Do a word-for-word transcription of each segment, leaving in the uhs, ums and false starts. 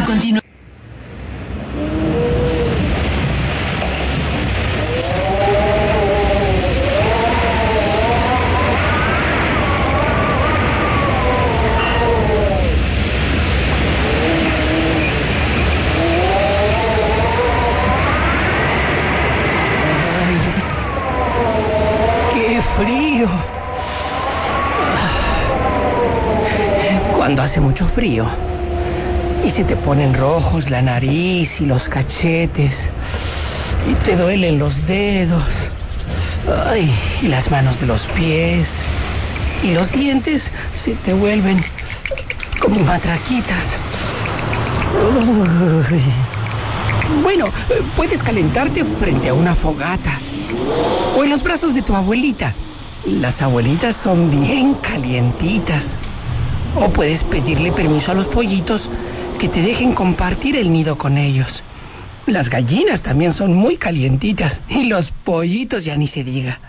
continúa. Frío. Cuando hace mucho frío y se te ponen rojos la nariz y los cachetes y te duelen los dedos, ay, y las manos de los pies y los dientes se te vuelven como matraquitas. Uy. Bueno, puedes calentarte frente a una fogata o en los brazos de tu abuelita. Las abuelitas son bien calientitas. O puedes pedirle permiso a los pollitos que te dejen compartir el nido con ellos. Las gallinas también son muy calientitas y los pollitos ya ni se diga.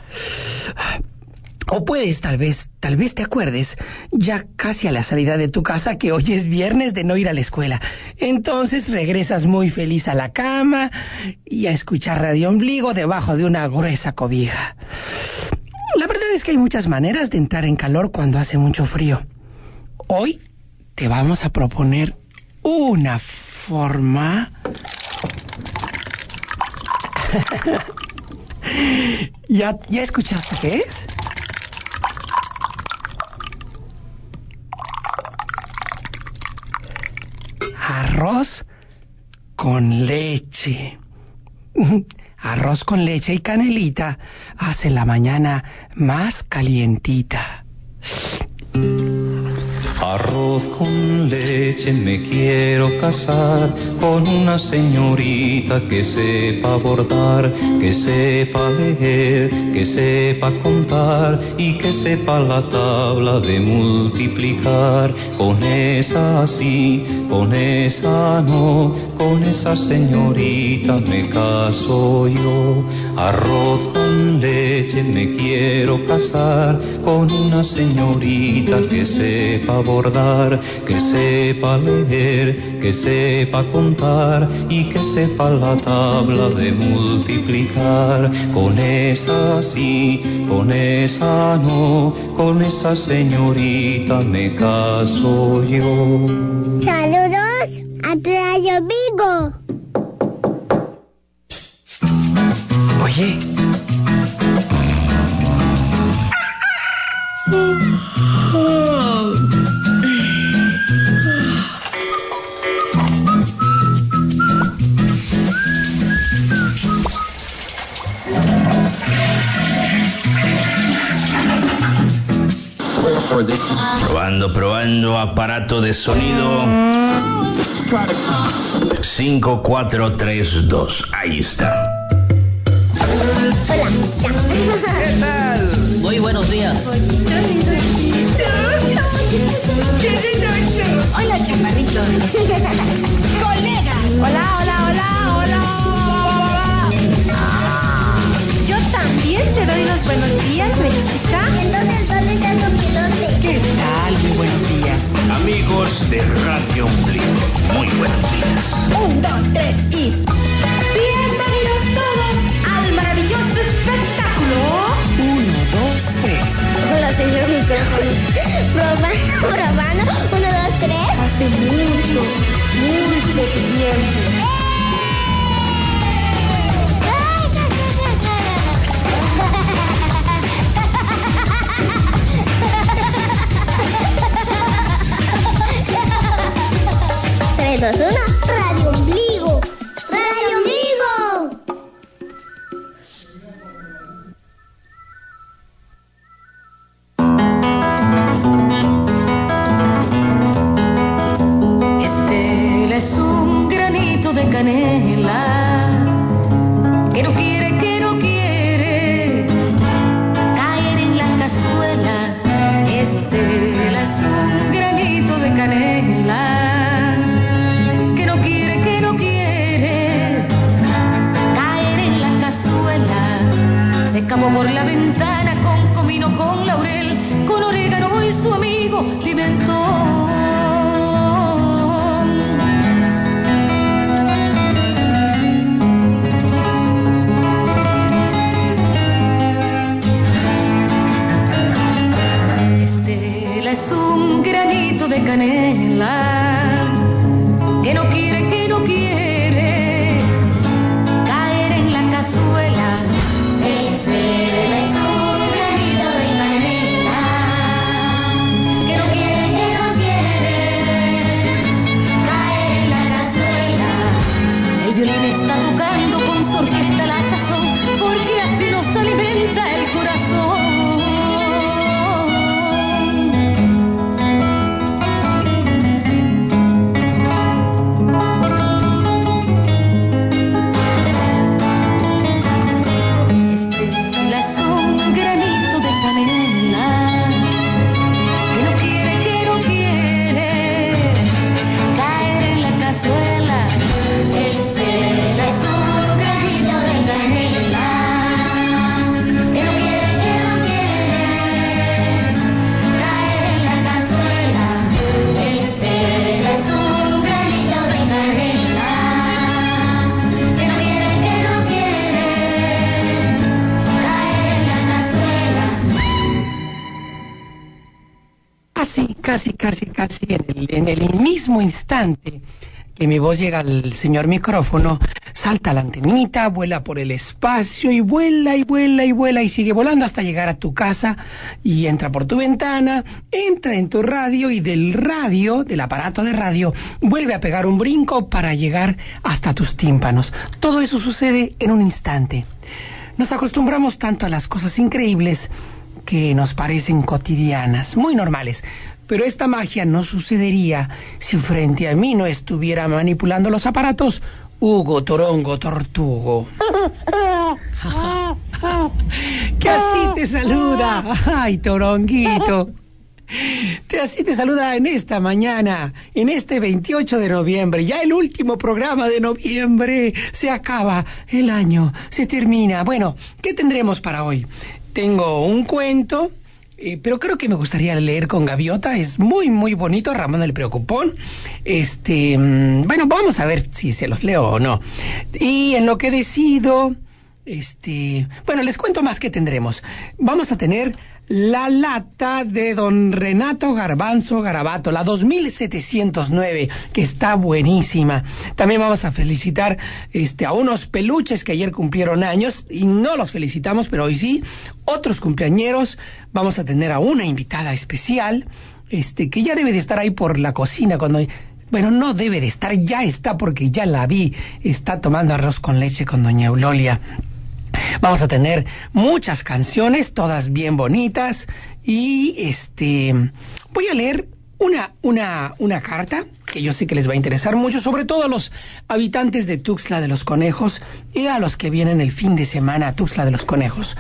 O puedes, tal vez, tal vez te acuerdes, ya casi a la salida de tu casa, que hoy es viernes de no ir a la escuela. Entonces regresas muy feliz a la cama y a escuchar Radio Ombligo debajo de una gruesa cobija. La verdad es que hay muchas maneras de entrar en calor cuando hace mucho frío. Hoy te vamos a proponer una forma... ¿Ya, ¿Ya escuchaste qué es? Arroz con leche. Arroz con leche y canelita hace la mañana más calientita. Arroz con leche, me quiero casar con una señorita que sepa bordar, que sepa leer, que sepa contar y que sepa la tabla de multiplicar. Con esa sí, con esa no, con esa señorita me caso yo. Arroz con leche, me quiero casar con una señorita que sepa bordar, que sepa leer, que sepa contar y que sepa la tabla de multiplicar. Con esa sí, con esa no, con esa señorita me caso yo. Saludos a Radio Vigo. Oye. Probando, probando, aparato de sonido. cinco, cuatro, tres, dos. Ahí está. Hola. ¿Qué tal? Muy buenos días. Hola, chaparritos. Colegas. Hola, hola, hola, hola. Ah, yo también te doy los buenos días, Mexica. Entonces, ¿dónde está tu pilote? ¿Qué tal? Muy buenos días. Amigos de Radio Ombligo, muy buenos días. Un, dos, tres y... Bienvenidos todos al maravilloso espectáculo. Uno, dos, tres. Hola, señor micrófono. Probando, probando. Uno, dos, tres. Hace mucho, mucho tiempo. tres, dos, uno. Radio Ombligo. Radio Ombligo. Estela es un granito de canela que no quiere, que no quiere caer en la cazuela. Estela es un granito de canela que no quiere, que no quiere caer en la cazuela. Se escapó por la ventana con comino, con laurel, con orégano y su amigo pimentón. canela, que no quiere, que no quiere caer en la cazuela. Este es un granito de canela, Que no quiere, que no quiere caer en la cazuela. El violín está tocando con su orquesta la sazón, porque así nos alimenta el corazón. Estela es un granito de canela, que no quiere, que no quiere caer en la cazuela. Estela es un granito de canela, que no quiere, que no quiere caer en la cazuela. Estela es un granito de canela, que no quiere, que no quiere caer en la cazuela. Casi, casi, casi, casi en el, en el mismo instante que mi voz llega al señor micrófono, salta la antenita, vuela por el espacio y vuela y vuela y vuela y sigue volando hasta llegar a tu casa y entra por tu ventana, entra en tu radio y del radio, del aparato de radio, vuelve a pegar un brinco para llegar hasta tus tímpanos. Todo eso sucede en un instante. Nos acostumbramos tanto a las cosas increíbles que nos parecen cotidianas, muy normales. Pero esta magia no sucedería si frente a mí no estuviera manipulando los aparatos Hugo Torongo Tortugo. Que así te saluda. Ay, Toronguito. Te así te saluda en esta mañana, en este veintiocho de noviembre, ya el último programa de noviembre. Se acaba el año, se termina. Bueno, ¿qué tendremos para hoy? Tengo un cuento, eh, pero creo que me gustaría leer con Gaviota. Es muy, muy bonito, Ramón el Preocupón. Este, mmm, bueno, vamos a ver si se los leo o no. Y en lo que decido, este, bueno, les cuento más que tendremos. Vamos a tener la lata de don Renato Garbanzo Garabato, la dos mil setecientos nueve, que está buenísima. También vamos a felicitar este, a unos peluches que ayer cumplieron años, y no los felicitamos, pero hoy sí, otros cumpleañeros. Vamos a tener a una invitada especial, este, que ya debe de estar ahí por la cocina cuando... Bueno, no debe de estar, ya está, porque ya la vi, está tomando arroz con leche con doña Eulolia. Vamos a tener muchas canciones, todas bien bonitas, y este voy a leer una, una, una carta que yo sé que les va a interesar mucho, sobre todo a los habitantes de Tuxtla de los Conejos y a los que vienen el fin de semana a Tuxtla de los Conejos.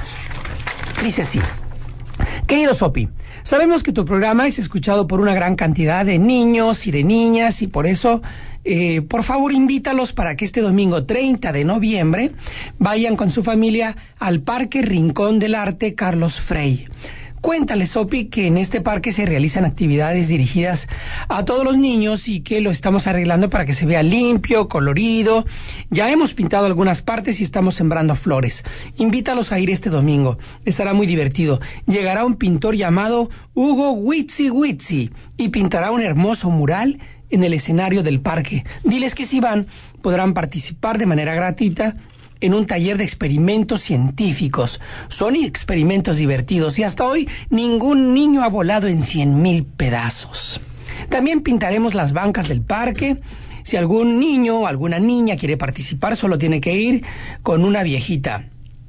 Dice así: querido Sopi, sabemos que tu programa es escuchado por una gran cantidad de niños y de niñas, y por eso, eh, por favor, invítalos para que este domingo treinta de noviembre vayan con su familia al Parque Rincón del Arte Carlos Frey. Cuéntale, Sopi, que en este parque se realizan actividades dirigidas a todos los niños y que lo estamos arreglando para que se vea limpio, colorido. Ya hemos pintado algunas partes y estamos sembrando flores. Invítalos a ir este domingo. Estará muy divertido. Llegará un pintor llamado Hugo Witsi Witsi y pintará un hermoso mural en el escenario del parque. Diles que si van, podrán participar de manera gratuita en un taller de experimentos científicos. Son experimentos divertidos y hasta hoy ningún niño ha volado en cien mil pedazos. También pintaremos las bancas del parque. Si algún niño o alguna niña quiere participar, solo tiene que ir con una viejita.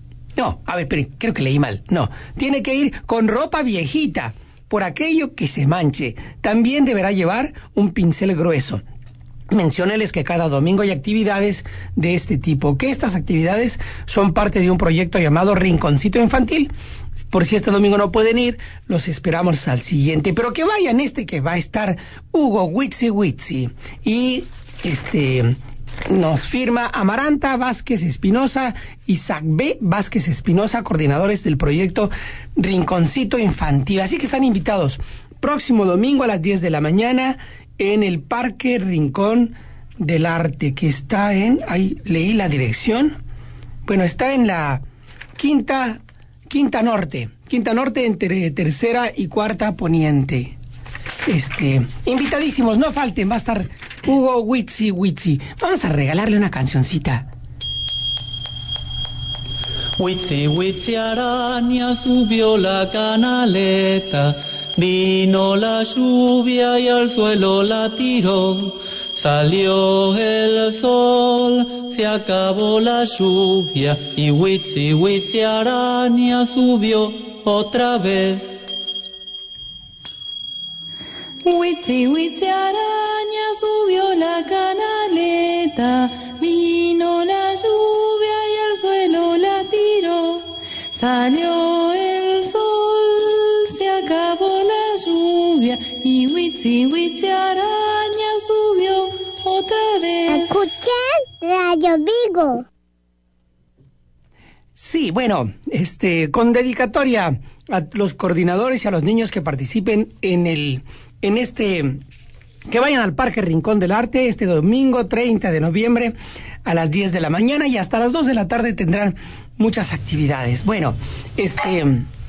No, a ver, pero creo que leí mal. No, tiene que ir con ropa viejita, por aquello que se manche. También deberá llevar un pincel grueso. Mencióneles que cada domingo hay actividades de este tipo, que estas actividades son parte de un proyecto llamado Rinconcito Infantil. Por si este domingo no pueden ir, los esperamos al siguiente, pero que vayan este que va a estar Hugo Witsi Witsi. Y este nos firma Amaranta Vázquez Espinosa, Isaac B. Vázquez Espinosa, coordinadores del proyecto Rinconcito Infantil. Así que están invitados próximo domingo a las diez de la mañana en el Parque Rincón del Arte, que está en, ahí leí la dirección, bueno, está en la quinta, quinta norte, quinta norte entre tercera y cuarta poniente. Este, invitadísimos, no falten, va a estar Hugo Witsi Witsi. Vamos a regalarle una cancioncita. Witsi, Witsi araña subió la canaleta, vino la lluvia y al suelo la tiró. Salió el sol, se acabó la lluvia y Witsi, Witsi araña subió otra vez. Witsi, Witsi araña subió la canaleta, vino la lluvia y al suelo la tiró. Salió el sol, se acabó la lluvia y Witsi, Witsi araña subió otra vez. Escuchen Radio Vigo. Sí, bueno, este, con dedicatoria a los coordinadores y a los niños que participen en el, en este, que vayan al Parque Rincón del Arte este domingo treinta de noviembre a las diez de la mañana y hasta las dos de la tarde tendrán muchas actividades. Bueno, este,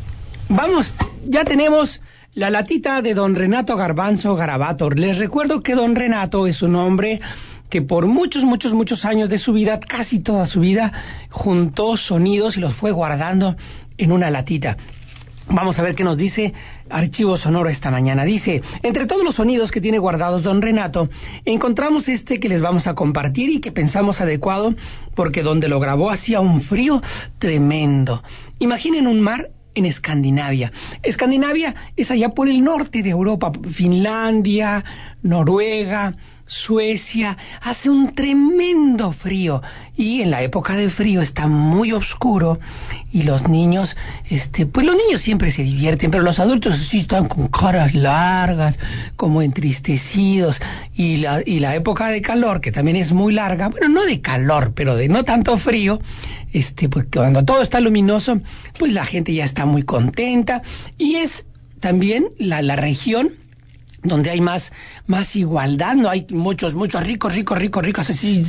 vamos, ya tenemos la latita de don Renato Garbanzo Garabato. Les recuerdo que don Renato es un hombre que por muchos, muchos, muchos años de su vida, casi toda su vida, juntó sonidos y los fue guardando en una latita. Vamos a ver qué nos dice Archivo Sonoro esta mañana. Dice, entre todos los sonidos que tiene guardados don Renato, encontramos este que les vamos a compartir y que pensamos adecuado porque donde lo grabó hacía un frío tremendo. Imaginen un mar en Escandinavia. Escandinavia es allá por el norte de Europa, Finlandia, Noruega, Suecia. Hace un tremendo frío y en la época de frío está muy oscuro y los niños, este, pues los niños siempre se divierten, pero los adultos sí están con caras largas, como entristecidos y la, y la época de calor, que también es muy larga, bueno, no de calor, pero de no tanto frío, este, pues cuando todo está luminoso, pues la gente ya está muy contenta y es también la, la región donde hay más, más igualdad, no hay muchos, muchos ricos, ricos, ricos, ricos, así,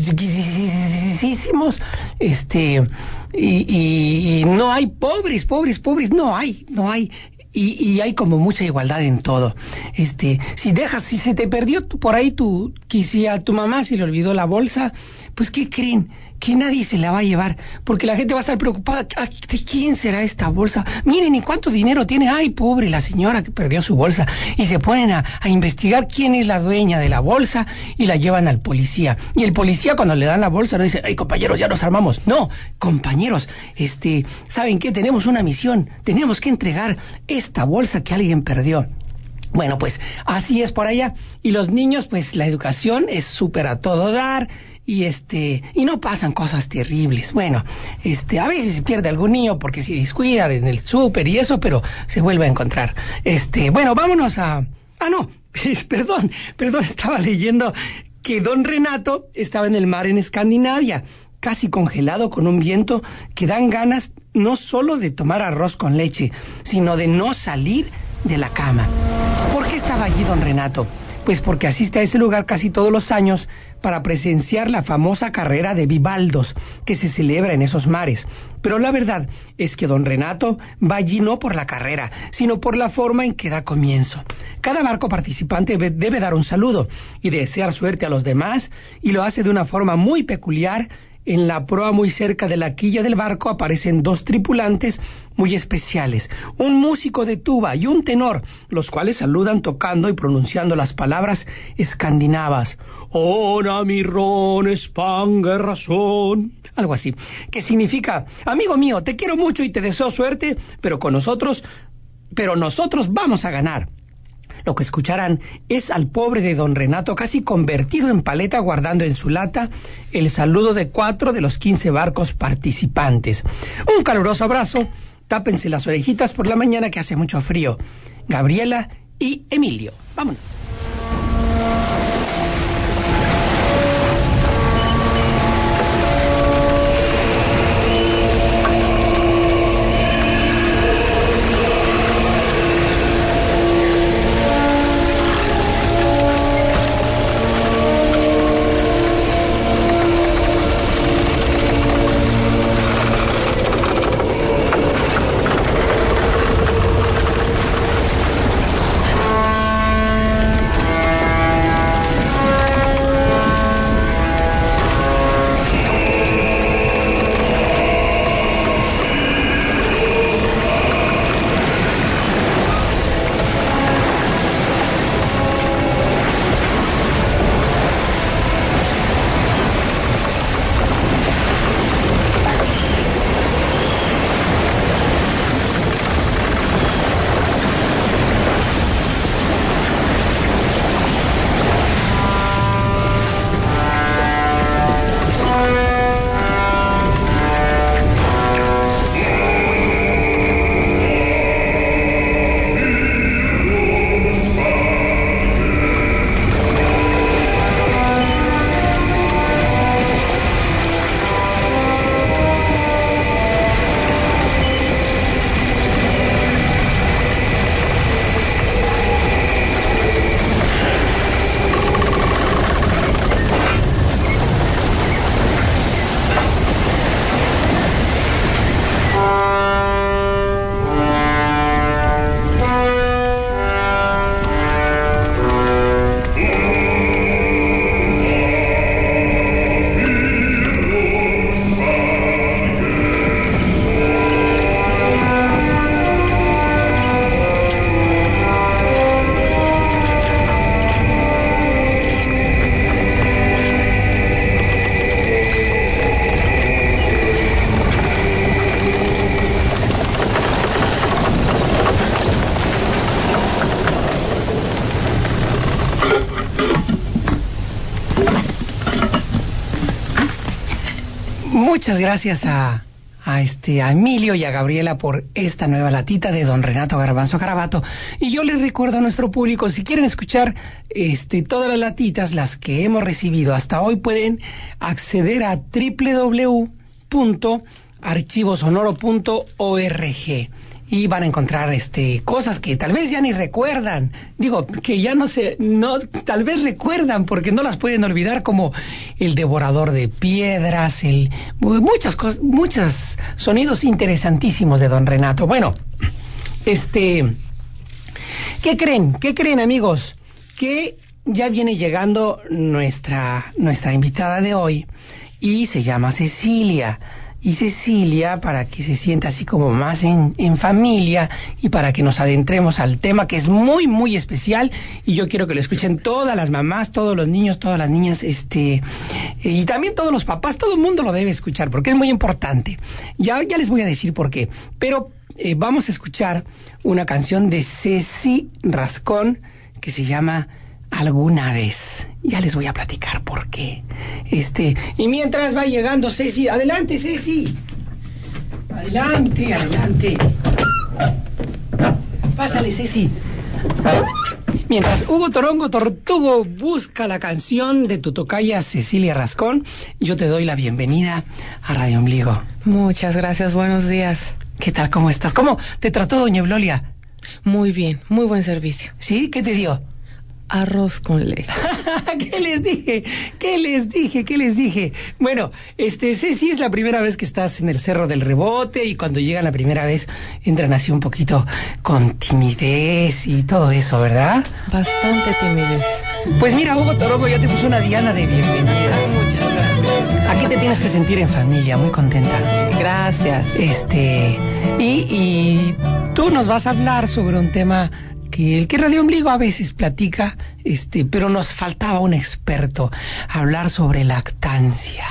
riquísimos, este, y, y, y no hay pobres, pobres, pobres, no hay, no hay, y, y hay como mucha igualdad en todo. Este, si dejas, si se te perdió tu, por ahí tu, que si a tu mamá se le olvidó la bolsa, pues ¿qué creen? Que nadie se la va a llevar, porque la gente va a estar preocupada. ¿De quién será esta bolsa? Miren, ¿y cuánto dinero tiene? Ay, pobre la señora que perdió su bolsa. Y se ponen a, a investigar quién es la dueña de la bolsa y la llevan al policía. Y el policía cuando le dan la bolsa no dice, ay, compañeros, ya nos armamos. No, compañeros, este, ¿saben qué? Tenemos una misión. Tenemos que entregar esta bolsa que alguien perdió. Bueno, pues así es por allá. Y los niños, pues la educación es súper a todo dar. Y este, y no pasan cosas terribles. Bueno, este, a veces se pierde algún niño porque se descuida en el súper y eso, pero se vuelve a encontrar. Este, bueno, vámonos a, ah no, perdón, perdón, estaba leyendo que don Renato estaba en el mar en Escandinavia, casi congelado con un viento que dan ganas no solo de tomar arroz con leche, sino de no salir de la cama. ¿Por qué estaba allí don Renato? Pues porque asiste a ese lugar casi todos los años para presenciar la famosa carrera de bivaldos que se celebra en esos mares. Pero la verdad es que don Renato va allí no por la carrera, sino por la forma en que da comienzo. Cada barco participante debe dar un saludo y desear suerte a los demás, y lo hace de una forma muy peculiar. En la proa muy cerca de la quilla del barco aparecen dos tripulantes muy especiales, un músico de tuba y un tenor, los cuales saludan tocando y pronunciando las palabras escandinavas. Ora mi ron spange razón, algo así, que significa, amigo mío, te quiero mucho y te deseo suerte, pero con nosotros, pero nosotros vamos a ganar. Lo que escucharán es al pobre de don Renato casi convertido en paleta guardando en su lata el saludo de cuatro de los quince barcos participantes. Un caluroso abrazo, tápense las orejitas por la mañana que hace mucho frío. Gabriela y Emilio, vámonos. Muchas gracias a, a, este, a Emilio y a Gabriela por esta nueva latita de don Renato Garbanzo Garabato. Y yo les recuerdo a nuestro público, si quieren escuchar este, todas las latitas, las que hemos recibido hasta hoy, pueden acceder a doble u doble u doble u punto archivo sonoro punto org. Y van a encontrar este cosas que tal vez ya ni recuerdan. Digo, que ya no se, no, tal vez recuerdan porque no las pueden olvidar, como el devorador de piedras, el muchas cosas, muchos sonidos interesantísimos de don Renato. Bueno, este, ¿qué creen? ¿Qué creen, amigos? Que ya viene llegando nuestra, nuestra invitada de hoy y se llama Cecilia. Y Cecilia, para que se sienta así como más en, en familia y para que nos adentremos al tema, que es muy, muy especial, y yo quiero que lo escuchen todas las mamás, todos los niños, todas las niñas, este, y también todos los papás, todo el mundo lo debe escuchar, porque es muy importante. Ya, ya les voy a decir por qué, pero eh, vamos a escuchar una canción de Ceci Rascón que se llama Alguna Vez. Ya les voy a platicar por qué. Este, y mientras va llegando Ceci, adelante, Ceci. Adelante, adelante. Pásale, Ceci. Mientras Hugo Torongo Tortugo busca la canción de tu tocaya Cecilia Rascón, yo te doy la bienvenida a Radio Ombligo. Muchas gracias, buenos días. ¿Qué tal, cómo estás? ¿Cómo te trató doña Eulolia? Muy bien, muy buen servicio. ¿Sí? ¿Qué te dio? Arroz con leche. ¿Qué les dije? ¿Qué les dije? ¿Qué les dije? Bueno, este, Ceci, es la primera vez que estás en el Cerro del Rebote, y cuando llegan la primera vez entran así un poquito con timidez y todo eso, ¿verdad? Bastante timidez. Pues mira, Hugo Torongo ya te puso una diana de bienvenida. Muchas gracias. Aquí te tienes que sentir en familia, muy contenta. Gracias. Este, y, y tú nos vas a hablar sobre un tema que el que Radio Ombligo a veces platica, este, pero nos faltaba un experto, hablar sobre lactancia,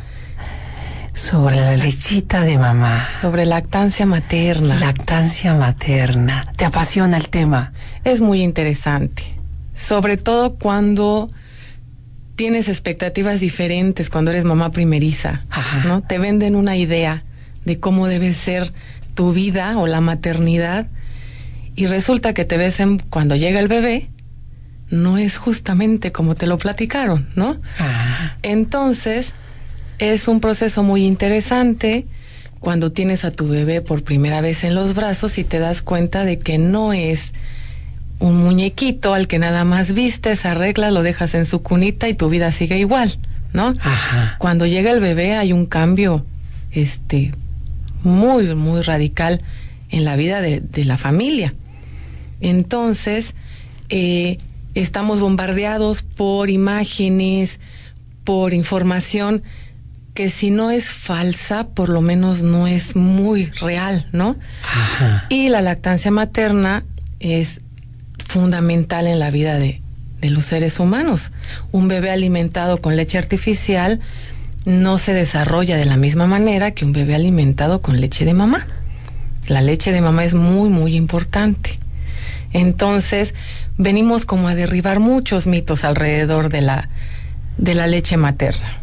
sobre la lechita de mamá. Sobre lactancia materna. Lactancia materna. ¿Te apasiona el tema? Es muy interesante, sobre todo cuando tienes expectativas diferentes, cuando eres mamá primeriza. Ajá. ¿No? Te venden una idea de cómo debe ser tu vida o la maternidad, y resulta que te ves en, cuando llega el bebé, no es justamente como te lo platicaron, ¿no? Ah. Entonces, es un proceso muy interesante cuando tienes a tu bebé por primera vez en los brazos y te das cuenta de que no es un muñequito al que nada más vistes, arreglas, lo dejas en su cunita y tu vida sigue igual, ¿no? Ajá. Cuando llega el bebé hay un cambio, este, muy, muy radical en la vida de, de la familia. Entonces, eh, estamos bombardeados por imágenes, por información que si no es falsa, por lo menos no es muy real, ¿no? Ajá. Y la lactancia materna es fundamental en la vida de, de los seres humanos. Un bebé alimentado con leche artificial no se desarrolla de la misma manera que un bebé alimentado con leche de mamá. La leche de mamá es muy, muy importante. Entonces, venimos como a derribar muchos mitos alrededor de la, de la leche materna.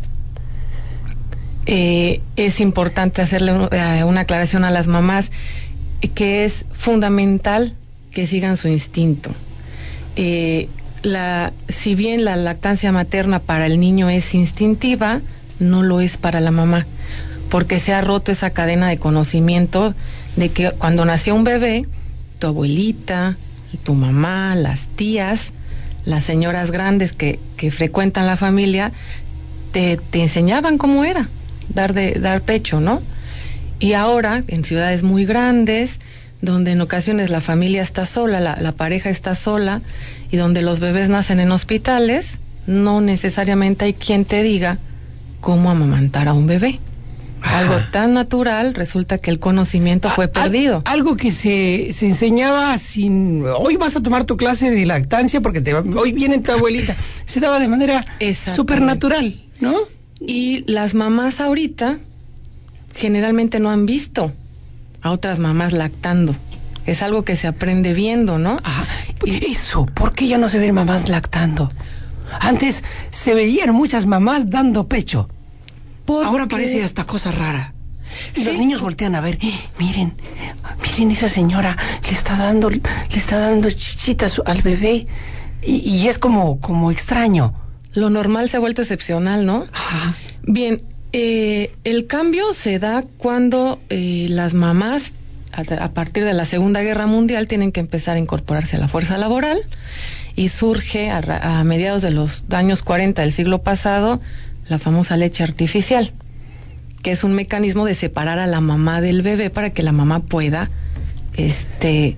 Eh, es importante hacerle un, eh, una aclaración a las mamás, eh, que es fundamental que sigan su instinto. Eh, la, si bien la lactancia materna para el niño es instintiva, no lo es para la mamá, porque se ha roto esa cadena de conocimiento de que cuando nació un bebé, tu abuelita, tu mamá, las tías, las señoras grandes que, que frecuentan la familia, te, te enseñaban cómo era dar, de, dar pecho, ¿no? Y ahora, en ciudades muy grandes, donde en ocasiones la familia está sola, la, la pareja está sola, y donde los bebés nacen en hospitales, no necesariamente hay quien te diga cómo amamantar a un bebé. Algo tan natural, resulta que el conocimiento fue perdido. Al, algo que se, se enseñaba sin... Hoy vas a tomar tu clase de lactancia porque te va, hoy viene tu abuelita. Se daba de manera súper natural, ¿no? Y las mamás ahorita generalmente no han visto a otras mamás lactando. Es algo que se aprende viendo, ¿no? Ajá. Eso, ¿por qué ya no se ven mamás lactando? Antes se veían muchas mamás dando pecho. Porque... Ahora parece hasta cosa rara. Y sí. Los niños voltean a ver, ¡eh, miren, miren esa señora, le está dando, le está dando chichitas al bebé, y, y es como, como extraño. Lo normal se ha vuelto excepcional, ¿no? Ajá. Bien, eh, el cambio se da cuando eh, las mamás, a, a partir de la Segunda Guerra Mundial, tienen que empezar a incorporarse a la fuerza laboral, y surge a, a mediados de los años cuarenta del siglo pasado la famosa leche artificial, que es un mecanismo de separar a la mamá del bebé para que la mamá pueda este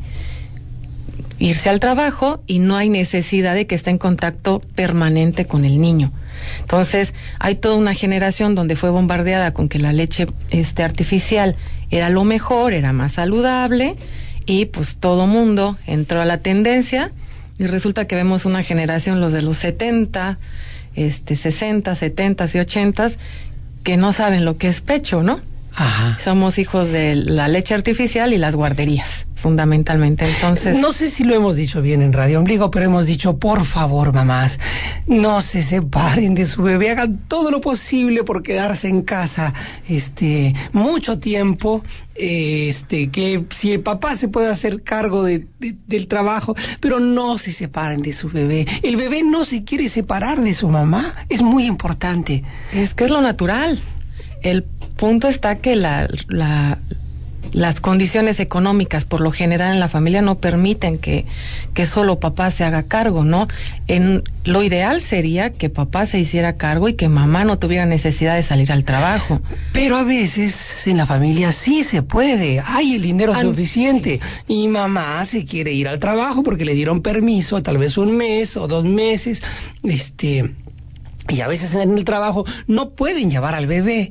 irse al trabajo y no hay necesidad de que esté en contacto permanente con el niño. Entonces, hay toda una generación donde fue bombardeada con que la leche este artificial era lo mejor, era más saludable, y pues todo mundo entró a la tendencia, y resulta que vemos una generación, los de los setenta, este sesenta, setenta y ochenta, que no saben lo que es pecho, ¿no? Ajá. Somos hijos de la leche artificial y las guarderías, fundamentalmente. Entonces, no sé si lo hemos dicho bien en Radio Ombligo, pero hemos dicho, por favor, mamás, no se separen de su bebé, hagan todo lo posible por quedarse en casa este mucho tiempo, eh, este que si el papá se puede hacer cargo de, de, del trabajo, pero no se separen de su bebé. El bebé no se quiere separar de su mamá, es muy importante. Es que es lo natural. El punto está que la, la, las condiciones económicas, por lo general en la familia, no permiten que, que solo papá se haga cargo, ¿no? En, lo ideal sería que papá se hiciera cargo y que mamá no tuviera necesidad de salir al trabajo. Pero a veces en la familia sí se puede, hay el dinero Al, suficiente, y mamá se quiere ir al trabajo porque le dieron permiso, tal vez un mes o dos meses, este... y a veces en el trabajo no pueden llevar al bebé,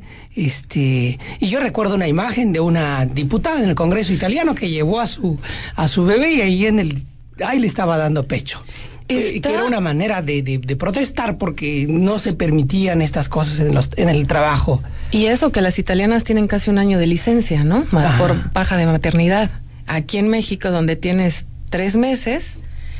este, y yo recuerdo una imagen de una diputada en el Congreso italiano que llevó a su a su bebé, y ahí en el ahí le estaba dando pecho. Eh, que era una manera de, de, de protestar porque no se permitían estas cosas en los en el trabajo. Y eso que las italianas tienen casi un año de licencia, ¿no? Ajá. Por baja de maternidad. Aquí en México, donde tienes tres meses,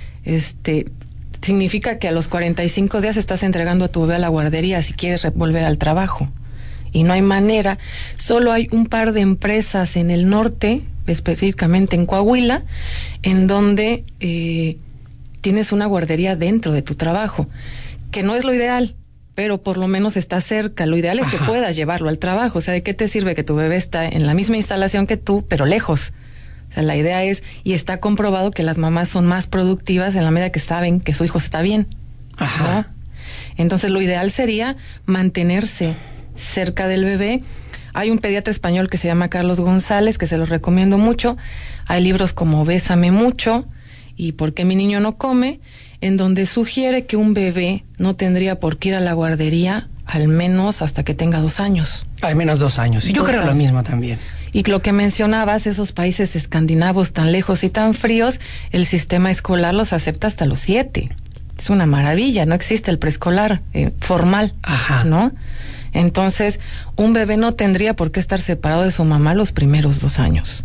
este significa que a los cuarenta y cinco días estás entregando a tu bebé a la guardería si quieres volver al trabajo. Y no hay manera. Solo hay un par de empresas en el norte, específicamente en Coahuila, en donde eh, tienes una guardería dentro de tu trabajo, que no es lo ideal, pero por lo menos está cerca. Lo ideal es Ajá. que puedas llevarlo al trabajo. O sea, ¿de qué te sirve que tu bebé está en la misma instalación que tú, pero lejos? O sea, la idea es, y está comprobado que las mamás son más productivas en la medida que saben que su hijo está bien. Ajá. ¿No? Entonces, lo ideal sería mantenerse cerca del bebé. Hay un pediatra español que se llama Carlos González, que se los recomiendo mucho. Hay libros como Bésame mucho y ¿Por qué mi niño no come?, en donde sugiere que un bebé no tendría por qué ir a la guardería al menos hasta que tenga dos años. Al menos dos años. Y yo creo lo mismo también. Y lo que mencionabas, esos países escandinavos tan lejos y tan fríos, el sistema escolar los acepta hasta los siete. Es una maravilla, no existe el preescolar eh, formal, Ajá. ¿no? Entonces, un bebé no tendría por qué estar separado de su mamá los primeros dos años.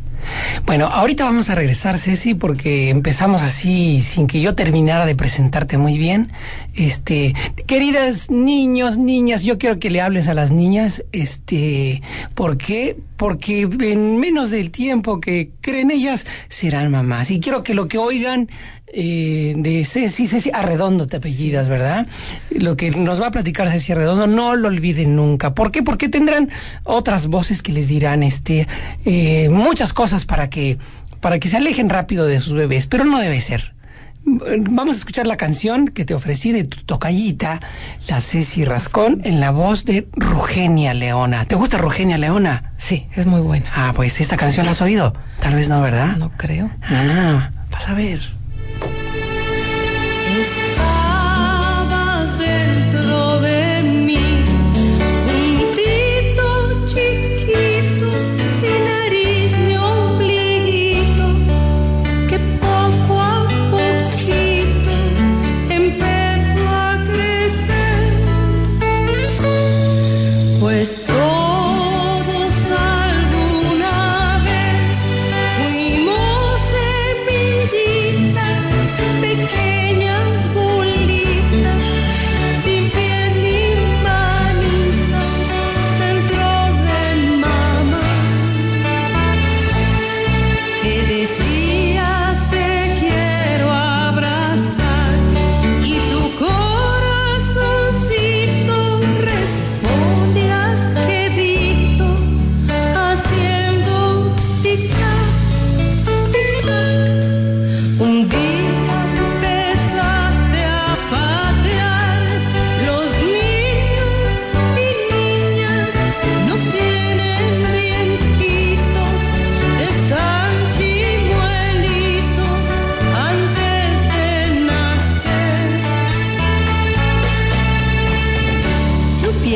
Bueno, ahorita vamos a regresar, Ceci, porque empezamos así sin que yo terminara de presentarte muy bien. Este, queridas niños, niñas, yo quiero que le hables a las niñas, este, ¿por qué? Porque en menos del tiempo que creen ellas serán mamás. Y quiero que lo que oigan eh, de Ceci, Ceci Arredondo te apellidas, ¿verdad? Lo que nos va a platicar Ceci Arredondo, no lo olviden nunca. ¿Por qué? Porque tendrán otras voces que les dirán este eh, muchas cosas para que para que se alejen rápido de sus bebés, pero no debe ser. Vamos a escuchar la canción que te ofrecí de tu tocallita, la Ceci Rascón, en la voz de Rugenia Leona. ¿Te gusta Rugenia Leona? Sí, es muy buena. Ah, pues esta canción la has oído. Tal vez no, ¿verdad? No creo. Ah, vas a ver. Estabas dentro de mí, juntito, chiquito, sin nariz ni ombliguito, que poco a poquito empezó a crecer, pues todos alguna vez fuimos semillitas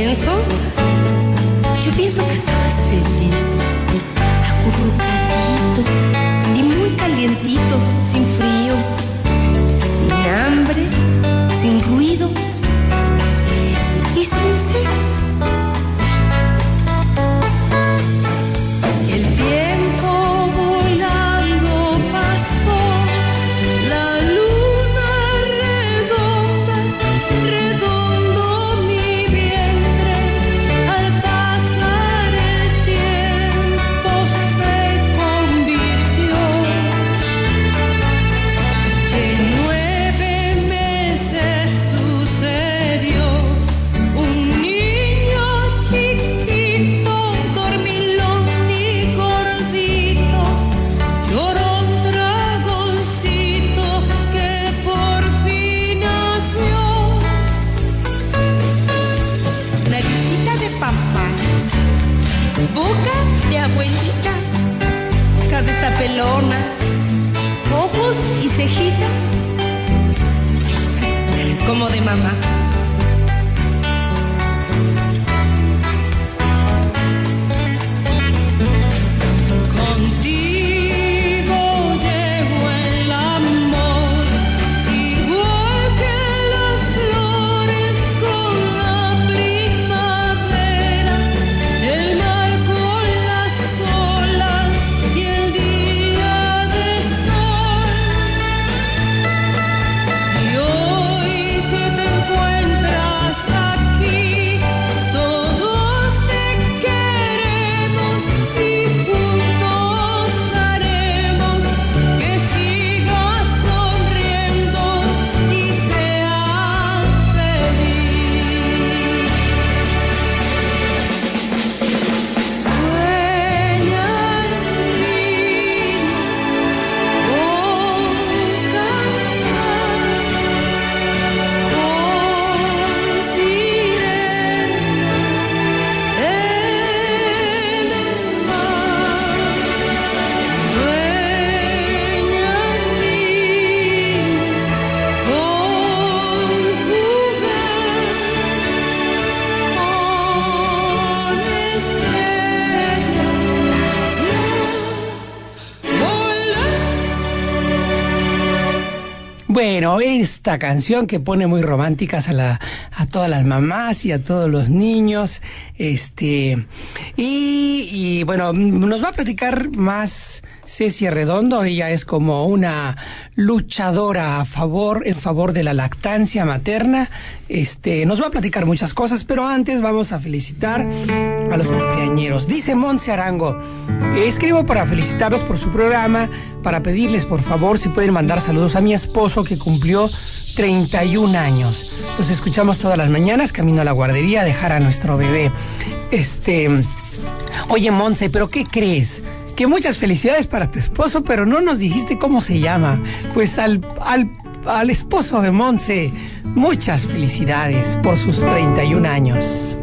pienso, yo pienso que estabas feliz, acurrucadito y muy calientito, sin frío, sin hambre, sin ruido y sin sed. El tiempo volando pasó, la luna redonda, redondo mi vientre, al pasar el tiempo se convirtió. Y en nueve meses sucedió, un niño chiquito, dormilón y gordito, lloró un dragoncito que por fin nació. Naricita de papá, boca de abuelita, cabeza pelona, ojos y cejitas como de mamá. Contigo llegó el amor, igual que las flores con la primavera, el mar con las olas y el día de sol. Y hoy que te encuentras aquí, todos te queremos y juntos haremos que sigas sonriendo y seas feliz. Sueña, niño, con cantar, con sirenas en el mar. Sueña, niño, con jugar, con estrellas, volar. Bueno, esta canción que pone muy románticas a la a todas las mamás y a todos los niños, este y, y bueno, nos va a platicar más Ceci Arredondo. Ella es como una luchadora a favor, en favor de la lactancia materna. Este, nos va a platicar muchas cosas, pero antes vamos a felicitar a los cumpleañeros. Dice Montse Arango: escribo para felicitarlos por su programa, para pedirles por favor si pueden mandar saludos a mi esposo que cumplió treinta y un años. Los escuchamos todas las mañanas camino a la guardería a dejar a nuestro bebé. Este, oye Montse, ¿pero qué crees? Que muchas felicidades para tu esposo, pero no nos dijiste cómo se llama. Pues al, al, al esposo de Montse, muchas felicidades por sus treinta y un años.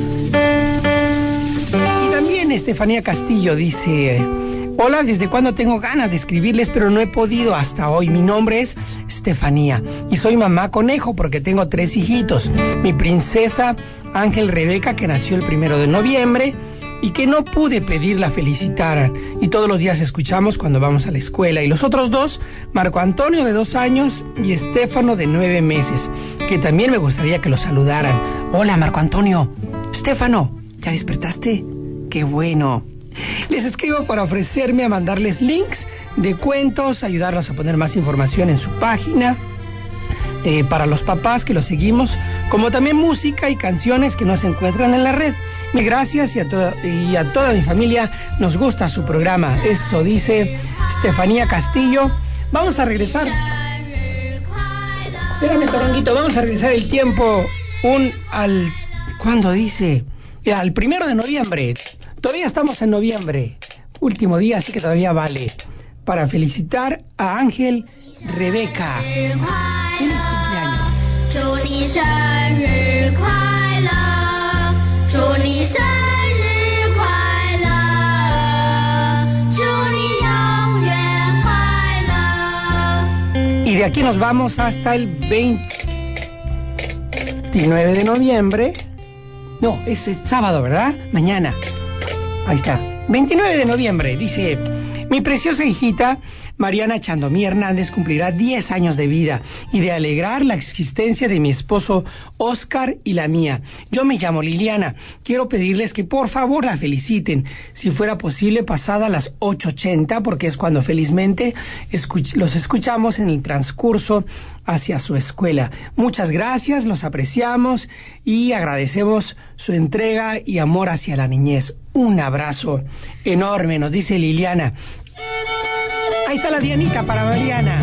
Y también Estefanía Castillo dice: hola, ¿desde cuándo tengo ganas de escribirles, pero no he podido hasta hoy? Mi nombre es Estefanía y soy mamá conejo porque tengo tres hijitos. Mi princesa Ángel Rebeca, que nació el primero de noviembre y que no pude pedir la felicitaran, y todos los días escuchamos cuando vamos a la escuela. Y los otros dos, Marco Antonio de dos años y Estéfano de nueve meses, que también me gustaría que los saludaran. Hola Marco Antonio. Estéfano, ¿ya despertaste? Qué bueno. Les escribo para ofrecerme a mandarles links de cuentos, ayudarlos a poner más información en su página, eh, para los papás que los seguimos, como también música y canciones que no se encuentran en la red. Mil gracias, y a, toda, y a toda mi familia nos gusta su programa. Eso dice Estefanía Castillo. Vamos a regresar. Espérame, Toronguito, vamos a regresar el tiempo un al... ¿Cuándo dice? Al primero de noviembre. Todavía estamos en noviembre, último día, así que todavía vale, para felicitar a Ángel Rebeca. ¡Feliz cumpleaños! Y de aquí nos vamos hasta el veintinueve de noviembre. No, es, es sábado, ¿verdad? Mañana. Ahí está. veintinueve de noviembre, dice... Mi preciosa hijita, Mariana Chandomí Hernández, cumplirá diez años de vida y de alegrar la existencia de mi esposo Oscar y la mía. Yo me llamo Liliana. Quiero pedirles que por favor la feliciten, si fuera posible pasada las ocho ochenta, porque es cuando felizmente escuch- los escuchamos en el transcurso hacia su escuela. Muchas gracias, los apreciamos y agradecemos su entrega y amor hacia la niñez. Un abrazo enorme, nos dice Liliana. Ahí está la Dianita para Mariana.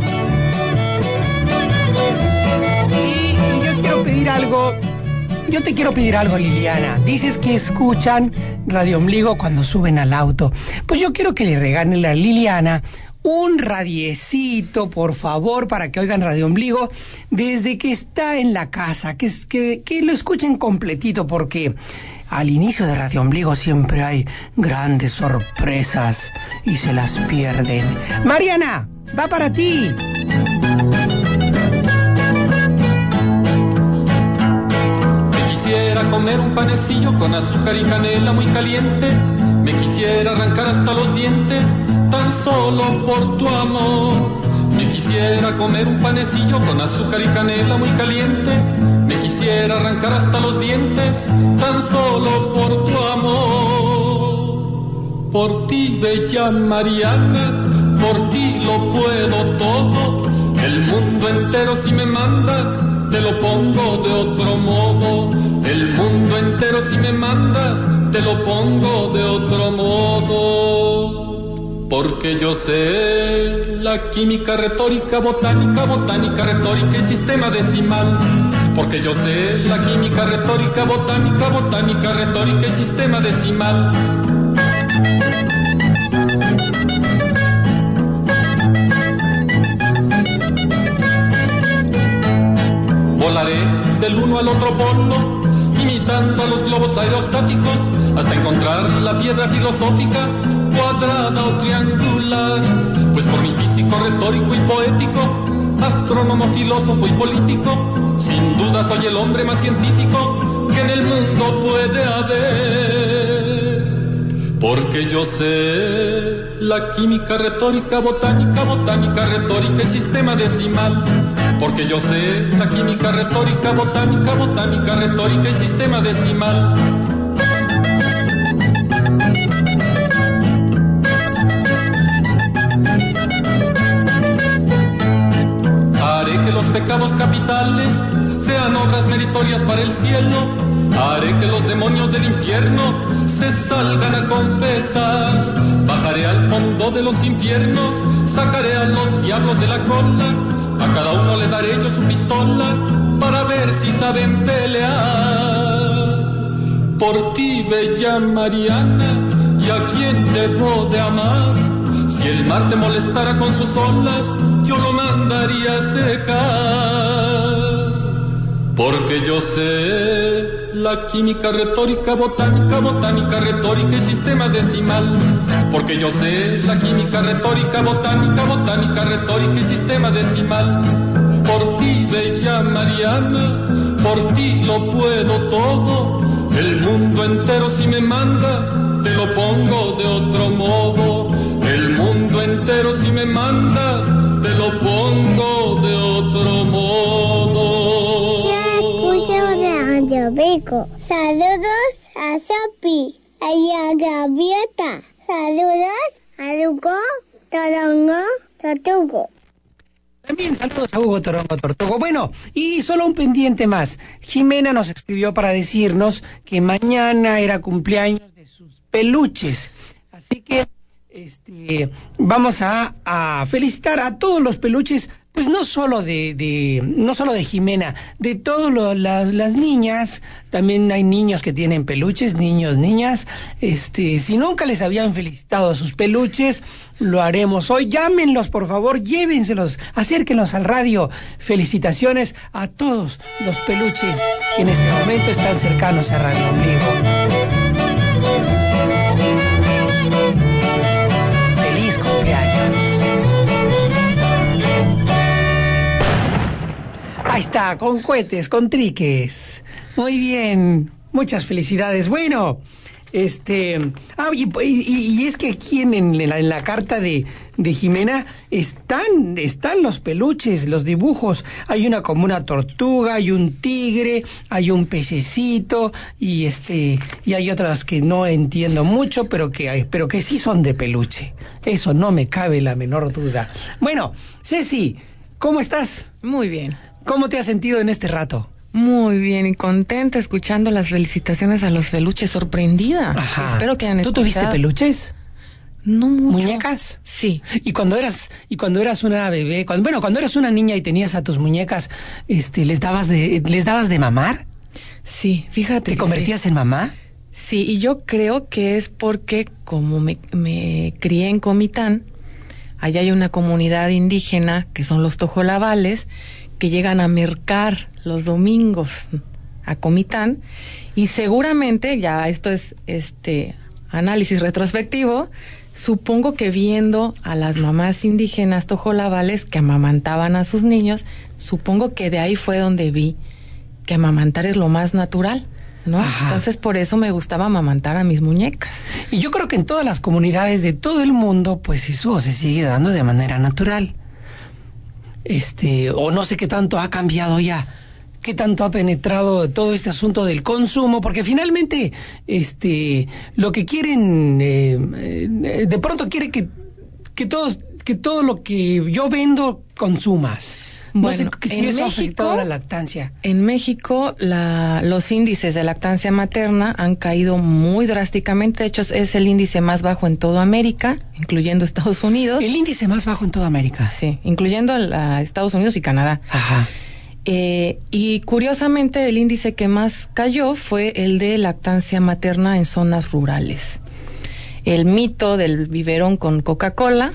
Y, y yo quiero pedir algo. Yo te quiero pedir algo, Liliana. Dices que escuchan Radio Ombligo cuando suben al auto. Pues yo quiero que le regalen a Liliana un radiecito, por favor, para que oigan Radio Ombligo desde que está en la casa. Que, que, que lo escuchen completito, porque al inicio de Radio Ombligo siempre hay grandes sorpresas y se las pierden. Mariana, va para ti. Me quisiera comer un panecillo con azúcar y canela muy caliente. Me quisiera arrancar hasta los dientes tan solo por tu amor. Me quisiera comer un panecillo con azúcar y canela muy caliente. Me quisiera arrancar hasta los dientes tan solo por tu amor. Por ti, bella Mariana, por ti lo puedo todo. El mundo entero si me mandas, te lo pongo de otro modo. El mundo entero si me mandas, te lo pongo de otro modo. Porque yo sé la química, retórica, botánica, botánica, retórica y sistema decimal. Porque yo sé la química, retórica, botánica, botánica, retórica y sistema decimal. Volaré del uno al otro polo, imitando a los globos aerostáticos, hasta encontrar la piedra filosófica, cuadrada o triangular. Pues por mi físico, retórico y poético, astrónomo, filósofo y político, sin duda soy el hombre más científico que en el mundo puede haber. Porque yo sé la química, retórica, botánica, botánica, retórica y sistema decimal. Porque yo sé la química, retórica, botánica, botánica, retórica y sistema decimal. Haré que los pecados capitales sean obras meritorias para el cielo. Haré que los demonios del infierno se salgan a confesar. Bajaré al fondo de los infiernos, sacaré a los diablos de la cola. A cada uno le daré yo su pistola para ver si saben pelear. Por ti, bella Mariana, ¿y a quién debo de amar? Si el mar te molestara con sus olas, yo lo mandaría a secar. Porque yo sé la química, retórica, botánica, botánica, retórica y sistema decimal. Porque yo sé la química, retórica, botánica, botánica, retórica y sistema decimal. Por ti, bella Mariana, por ti lo puedo todo. El mundo entero si me mandas, te lo pongo de otro modo. El mundo entero si me mandas, te lo pongo de otro modo. Yo escucho Radio Ombligo. Saludos a Sopi, a la gaviota. Saludos a Hugo Torongo Tortugo. También saludos a Hugo Torongo Tortugo. Bueno, y solo un pendiente más. Jimena nos escribió para decirnos que mañana era cumpleaños de sus peluches. Así que este vamos a, a felicitar a todos los peluches, pues no solo de, de no solo de Jimena, de todas las, las niñas. También hay niños que tienen peluches, niños, niñas. Este, si nunca les habían felicitado a sus peluches, lo haremos hoy. Llámenlos, por favor, llévenselos, acérquenlos al radio. Felicitaciones a todos los peluches que en este momento están cercanos a Radio Ombligo. Feliz cumpleaños. Ahí está, con cohetes, con triques. Muy bien. Muchas felicidades. Bueno, este... Ah, y, y, y es que aquí en, en, la, en la carta de, de Jimena están, están los peluches, los dibujos. Hay una como una tortuga, hay un tigre, hay un pececito y este y hay otras que no entiendo mucho, pero que hay, pero que sí son de peluche. Eso no me cabe la menor duda. Bueno, Ceci, ¿cómo estás? Muy bien. ¿Cómo te has sentido en este rato? Muy bien y contenta escuchando las felicitaciones a los peluches, sorprendida. Ajá. Espero que hayan ¿Tú escuchado. tuviste peluches? No mucho. ¿Muñecas? Sí. Y cuando eras y cuando eras una bebé, cuando, bueno, cuando eras una niña y tenías a tus muñecas, este, les dabas de les dabas de mamar? Sí, fíjate. ¿Te convertías sí. en mamá? Sí, y yo creo que es porque como me, me crié en Comitán, allá hay una comunidad indígena que son los tojolabales, que llegan a mercar los domingos a Comitán, y seguramente, ya esto es este análisis retrospectivo, supongo que viendo a las mamás indígenas tojolabales que amamantaban a sus niños, supongo que de ahí fue donde vi que amamantar es lo más natural, ¿no? Ajá. Entonces por eso me gustaba amamantar a mis muñecas. Y yo creo que en todas las comunidades de todo el mundo, pues eso se sigue dando de manera natural. Este, o no sé qué tanto ha cambiado ya, qué tanto ha penetrado todo este asunto del consumo, porque finalmente, este, lo que quieren, eh, eh, de pronto quiere que, que todos, que todo lo que yo vendo consumas. Bueno, no sé si eso ha afectado a la lactancia. En México, la, los índices de lactancia materna han caído muy drásticamente. De hecho, es el índice más bajo en toda América, incluyendo Estados Unidos. ¿El índice más bajo en toda América? Sí, incluyendo a, a Estados Unidos y Canadá. Ajá. Eh, y curiosamente, el índice que más cayó fue el de lactancia materna en zonas rurales. El mito del biberón con Coca-Cola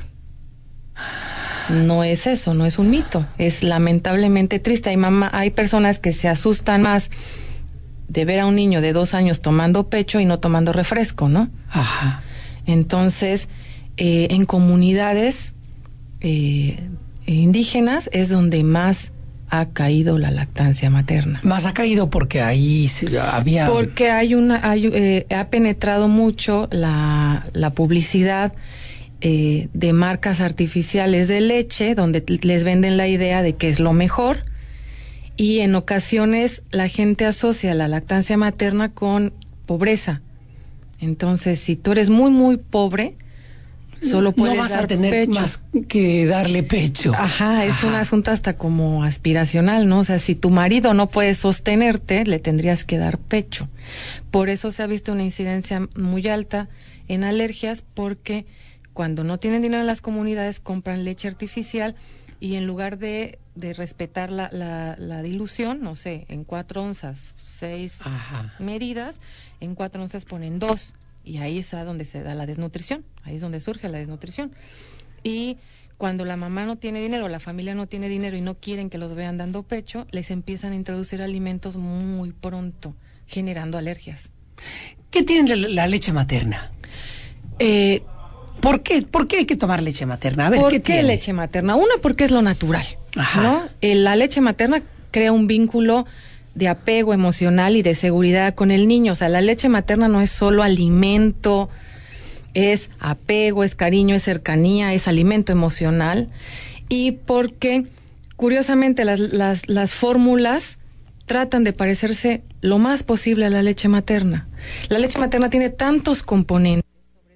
no es eso, no es un mito, es lamentablemente triste. Hay mamá, hay personas que se asustan más de ver a un niño de dos años tomando pecho y no tomando refresco, ¿no? Ajá. Entonces, eh, en comunidades eh, indígenas es donde más ha caído la lactancia materna. Más ha caído porque ahí había... Porque hay una, hay, eh, ha penetrado mucho la, la publicidad Eh, de marcas artificiales de leche, donde les venden la idea de que es lo mejor, y en ocasiones la gente asocia la lactancia materna con pobreza. Entonces, si tú eres muy, muy pobre, solo puedes no vas dar a tener pecho. más que darle pecho. Ajá, es Ajá. un asunto hasta como aspiracional, ¿no? O sea, si tu marido no puede sostenerte, le tendrías que dar pecho. Por eso se ha visto una incidencia muy alta en alergias, porque cuando no tienen dinero en las comunidades, compran leche artificial y en lugar de, de respetar la, la, la dilución, no sé, en cuatro onzas, seis Ajá. medidas, en cuatro onzas ponen dos. Y ahí es a donde se da la desnutrición, ahí es donde surge la desnutrición. Y cuando la mamá no tiene dinero, la familia no tiene dinero y no quieren que los vean dando pecho, les empiezan a introducir alimentos muy pronto, generando alergias. ¿Qué tiene la, la leche materna? Eh... ¿Por qué? ¿Por qué hay que tomar leche materna? A ver, ¿Por ¿qué, qué tiene? leche materna? Una, porque es lo natural, Ajá. ¿no? Eh, la leche materna crea un vínculo de apego emocional y de seguridad con el niño. O sea, la leche materna no es solo alimento, es apego, es cariño, es cercanía, es alimento emocional. Y porque, curiosamente, las, las, las fórmulas tratan de parecerse lo más posible a la leche materna. La leche materna tiene tantos componentes,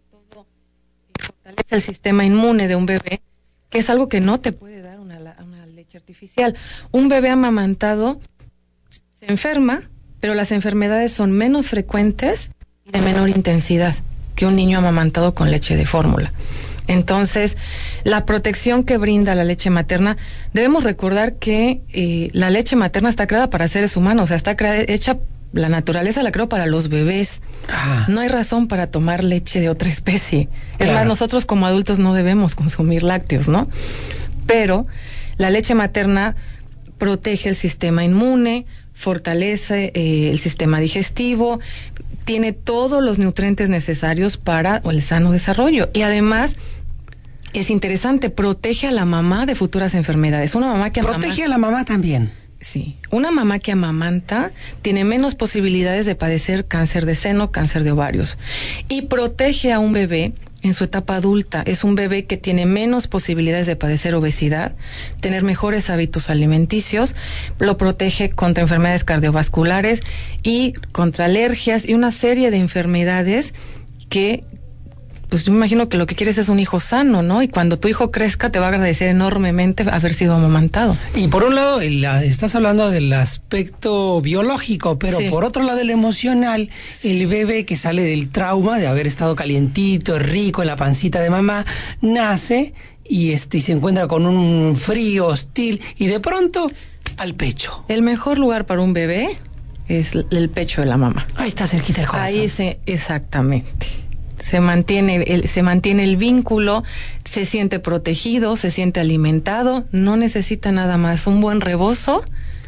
fortalece el sistema inmune de un bebé, que es algo que no te puede dar una, una leche artificial. Un bebé amamantado se enferma, pero las enfermedades son menos frecuentes y de menor intensidad que un niño amamantado con leche de fórmula. Entonces, la protección que brinda la leche materna, debemos recordar que eh, la leche materna está creada para seres humanos, o sea, está crea- hecha, la naturaleza la creó para los bebés. Ah. No hay razón para tomar leche de otra especie. Claro. Es más, nosotros como adultos no debemos consumir lácteos, ¿no? Pero la leche materna protege el sistema inmune, fortalece eh, el sistema digestivo, tiene todos los nutrientes necesarios para el sano desarrollo. Y además, es interesante, protege a la mamá de futuras enfermedades. Una mamá que protege a la mamá también. Sí, una mamá que amamanta tiene menos posibilidades de padecer cáncer de seno, cáncer de ovarios, y protege a un bebé en su etapa adulta. Es un bebé que tiene menos posibilidades de padecer obesidad, tener mejores hábitos alimenticios, lo protege contra enfermedades cardiovasculares y contra alergias y una serie de enfermedades que, pues yo me imagino que lo que quieres es un hijo sano, ¿no? Y cuando tu hijo crezca te va a agradecer enormemente haber sido amamantado. Y por un lado, el, estás hablando del aspecto biológico, pero sí, por otro lado, el emocional, el bebé que sale del trauma de haber estado calientito, rico en la pancita de mamá, nace y, este, y se encuentra con un frío hostil y de pronto al pecho. El mejor lugar para un bebé es el pecho de la mamá. Ahí está cerquita el corazón. Ahí se, exactamente. Se mantiene el, se mantiene el vínculo, se siente protegido, se siente alimentado, no necesita nada más, un buen rebozo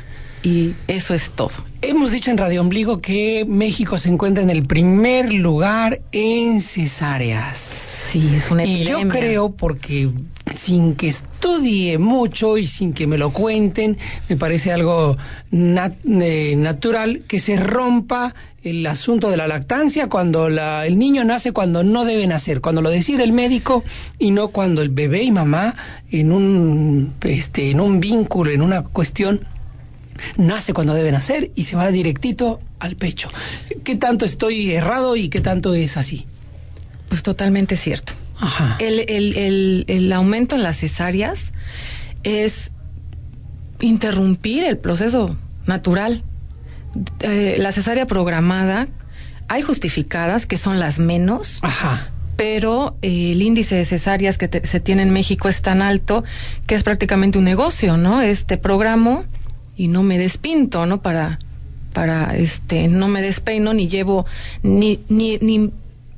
y eso es todo. Hemos dicho en Radio Ombligo que México se encuentra en el primer lugar en cesáreas. Sí, es una epidemia. Y yo creo, porque sin que estudie mucho y sin que me lo cuenten, me parece algo nat eh, natural que se rompa el asunto de la lactancia cuando la, el niño nace cuando no debe nacer, cuando lo decide el médico y no cuando el bebé y mamá en un, este, en un vínculo, en una cuestión, nace cuando debe nacer y se va directito al pecho. ¿Qué tanto estoy errado y qué tanto es así? Pues totalmente cierto. Ajá. El, el, el, el aumento en las cesáreas es interrumpir el proceso natural. Eh, la cesárea programada, hay justificadas que son las menos. Ajá. Pero eh, el índice de cesáreas que te, se tiene en México es tan alto que es prácticamente un negocio, ¿no? Este programo y no me despinto, ¿no? Para, para, este, no me despeino ni llevo, ni, ni, ni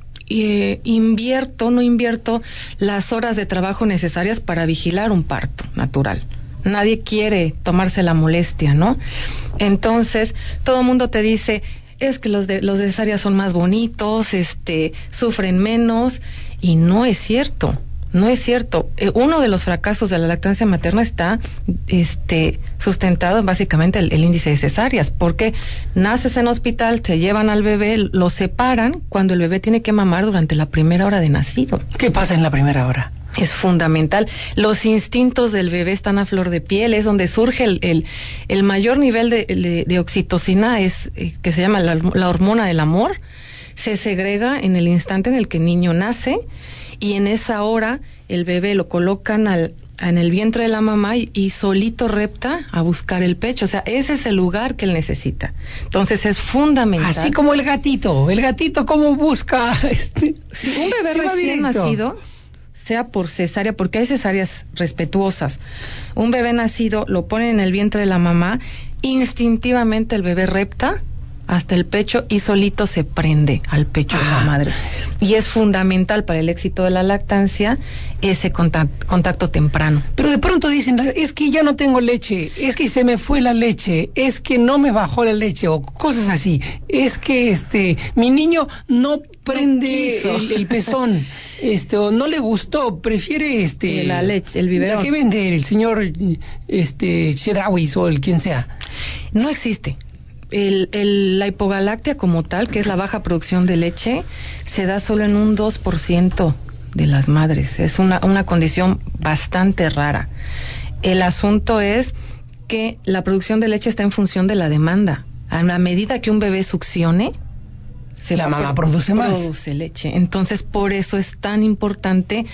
eh, invierto, no invierto las horas de trabajo necesarias para vigilar un parto natural. Nadie quiere tomarse la molestia, ¿no? Entonces, todo el mundo te dice, es que los de los de cesárea son más bonitos, este, sufren menos, y no es cierto. No es cierto. Eh, uno de los fracasos de la lactancia materna está este, sustentado en básicamente el, el índice de cesáreas, porque naces en hospital, te llevan al bebé, lo separan cuando el bebé tiene que mamar durante la primera hora de nacido. ¿Qué pasa en la primera hora? Es fundamental. Los instintos del bebé están a flor de piel, es donde surge el, el, el mayor nivel de, de, de oxitocina, es eh, que se llama la, la hormona del amor, se segrega en el instante en el que el niño nace, y en esa hora el bebé lo colocan al, en el vientre de la mamá y, y solito repta a buscar el pecho. O sea, ese es el lugar que él necesita. Entonces es fundamental. Así como el gatito, el gatito cómo busca este. Si un bebé recién nacido, sea por cesárea, porque hay cesáreas respetuosas, un bebé nacido lo ponen en el vientre de la mamá, instintivamente el bebé repta hasta el pecho y solito se prende al pecho Ajá. de la madre. Y es fundamental para el éxito de la lactancia ese contacto, contacto temprano. Pero de pronto dicen, es que ya no tengo leche, es que se me fue la leche, es que no me bajó la leche, o cosas así, es que este mi niño no prende no el, el pezón, este, o no le gustó, prefiere este la leche, el biberón. ¿La que vende el señor este Chedrawis o el quien sea? No existe. El, el, la hipogalactia como tal, que es la baja producción de leche, se da solo en un dos por ciento de las madres. Es una, una condición bastante rara. El asunto es que la producción de leche está en función de la demanda. A la medida que un bebé succione, se la mamá produce más. Produce leche. Entonces, por eso es tan importante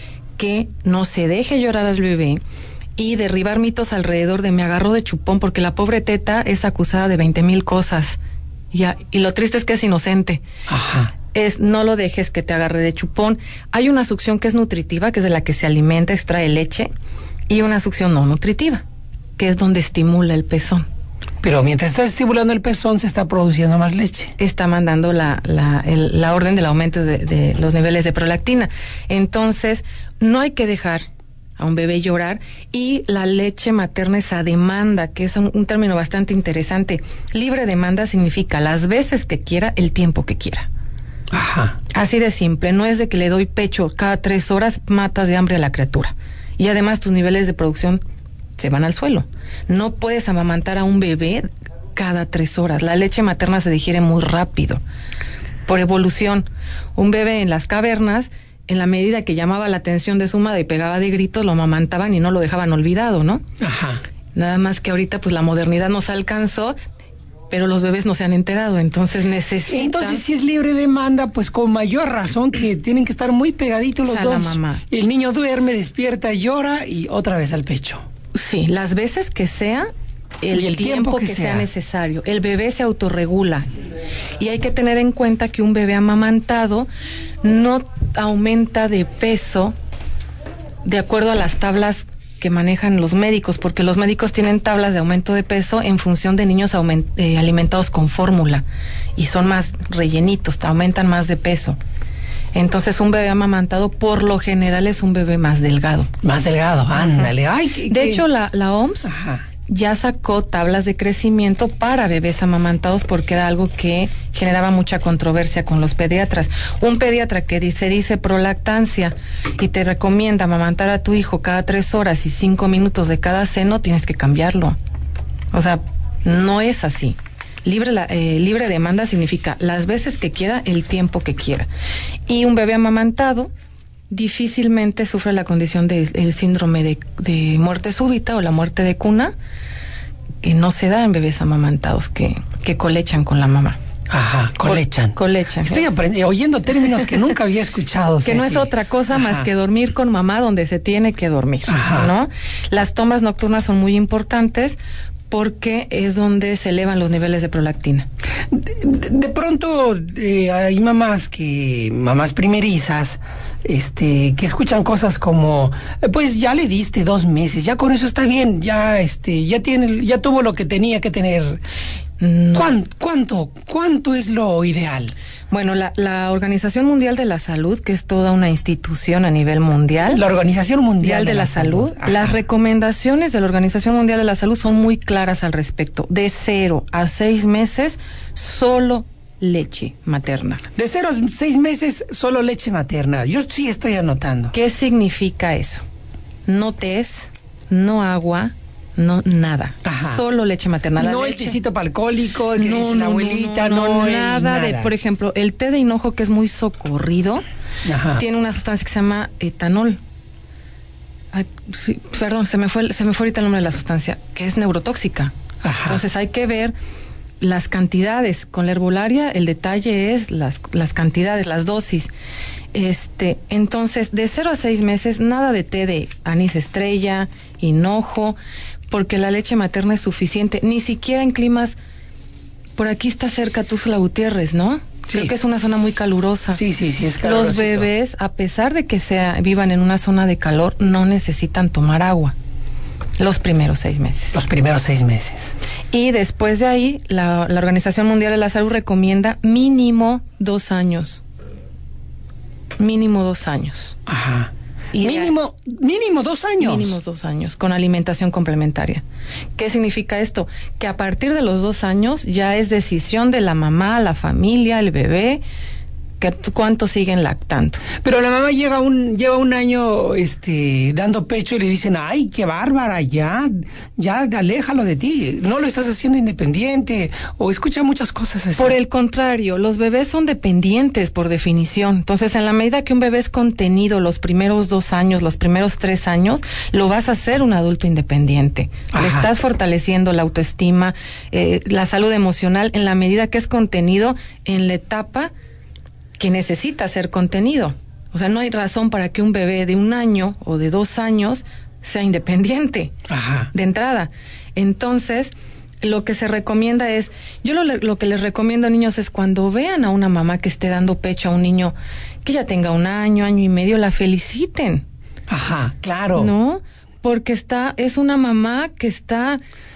que no se deje llorar al bebé, y derribar mitos alrededor de me agarró de chupón, porque la pobre teta es acusada de veinte mil cosas. Ya, y lo triste es que es inocente. Ajá. Es no lo dejes que te agarre de chupón. Hay una succión que es nutritiva, que es de la que se alimenta, extrae leche, y una succión no nutritiva, que es donde estimula el pezón. Pero mientras está estimulando el pezón, se está produciendo más leche. Está mandando la, la, el, la orden del aumento de, de los niveles de prolactina. Entonces, no hay que dejar a un bebé llorar, y la leche materna es a demanda, que es un, un término bastante interesante. Libre demanda significa las veces que quiera, el tiempo que quiera. Ajá. Así de simple, no es de que le doy pecho cada tres horas, matas de hambre a la criatura. Y además tus niveles de producción se van al suelo. No puedes amamantar a un bebé cada tres horas. La leche materna se digiere muy rápido. Por evolución, un bebé en las cavernas, en la medida que llamaba la atención de su madre y pegaba de gritos, lo amamantaban y no lo dejaban olvidado, ¿no? Ajá. Nada más que ahorita pues la modernidad nos alcanzó, pero los bebés no se han enterado, entonces necesitan... Entonces, si es libre demanda, pues con mayor razón que tienen que estar muy pegaditos los a dos. la mamá. El niño duerme, despierta, llora y otra vez al pecho. Sí, las veces que sea, el, Y el tiempo, tiempo que, que sea. sea. necesario. El bebé se autorregula. Y hay que tener en cuenta que un bebé amamantado no aumenta de peso de acuerdo a las tablas que manejan los médicos, porque los médicos tienen tablas de aumento de peso en función de niños aument- eh, alimentados con fórmula y son más rellenitos, te aumentan más de peso. Entonces un bebé amamantado por lo general es un bebé más delgado. Más delgado, ándale. Ay, qué- De qué- hecho, la, la O M S Ajá. ya sacó tablas de crecimiento para bebés amamantados porque era algo que generaba mucha controversia con los pediatras. Un pediatra que dice, dice prolactancia y te recomienda amamantar a tu hijo cada tres horas y cinco minutos de cada seno, tienes que cambiarlo. O sea, no es así. Libre, la, eh, libre demanda significa las veces que quiera, el tiempo que quiera. Y un bebé amamantado difícilmente sufre la condición del de, síndrome de, de muerte súbita o la muerte de cuna, que no se da en bebés amamantados, que, que colechan con la mamá. Ajá, colechan. Co- colechan. Estoy aprendiendo, oyendo términos que nunca había escuchado. Que no es Ceci. otra cosa Ajá. más que dormir con mamá donde se tiene que dormir, Ajá. ¿no? Las tomas nocturnas son muy importantes porque es donde se elevan los niveles de prolactina. De, de- de pronto eh, hay mamás que, mamás primerizas, este, que escuchan cosas como, eh, pues ya le diste dos meses, ya con eso está bien, ya, este, ya tiene, ya tuvo lo que tenía que tener. No. ¿Cuán- ¿Cuánto, cuánto es lo ideal? Bueno, la, la Organización Mundial de la Salud, que es toda una institución a nivel mundial, La Organización Mundial Mundial de la, Salud, Ajá. las recomendaciones de la Organización Mundial de la Salud son muy claras al respecto. De cero a seis meses, solo leche materna. De cero a seis meses, solo leche materna. Yo sí estoy anotando. ¿Qué significa eso? No tés, no agua, no nada. Ajá. Solo leche materna. La No el leche- tecito para alcohólico que dice la abuelita, no, no, el nada, de, por ejemplo, el té de hinojo, que es muy socorrido, Ajá. tiene una sustancia que se llama etanol. Ay, sí, perdón, se me fue, se me fue ahorita el nombre de la sustancia, que es neurotóxica. Ajá. Entonces hay que ver las cantidades. Con la herbolaria el detalle es las, las cantidades, las dosis. Este, entonces, de cero a seis meses, nada de té de anís estrella, hinojo, porque la leche materna es suficiente. Ni siquiera en climas, por aquí está cerca Tuxtla Gutiérrez, ¿no? Sí. Creo que es una zona muy calurosa. Sí, sí, sí, es Los calurosito. bebés, a pesar de que sea, vivan en una zona de calor, no necesitan tomar agua los primeros seis meses. Los primeros seis meses. Y después de ahí, la, la Organización Mundial de la Salud recomienda mínimo dos años. Mínimo dos años. Ajá. Y mínimo, mínimo dos años. Mínimo dos años, con alimentación complementaria. ¿Qué significa esto? Que a partir de los dos años ya es decisión de la mamá, la familia, el bebé, que cuánto siguen lactando. Pero la mamá llega un, lleva un año este, dando pecho y le dicen, ay, qué bárbara, ya, ya aléjalo de ti, no lo estás haciendo independiente, o escucha muchas cosas así. Por el contrario, los bebés son dependientes por definición. Entonces, en la medida que un bebé es contenido los primeros dos años, los primeros tres años, lo vas a hacer un adulto independiente. Ajá. Le estás fortaleciendo la autoestima, eh, la salud emocional, en la medida que es contenido en la etapa que necesita ser contenido. O sea, no hay razón para que un bebé de un año o de dos años sea independiente. Ajá. De entrada. Entonces, lo que se recomienda es, yo lo, lo que les recomiendo a niños es cuando vean a una mamá que esté dando pecho a un niño que ya tenga un año, año y medio, la feliciten. Ajá, claro. ¿No? Porque está, es una mamá que está,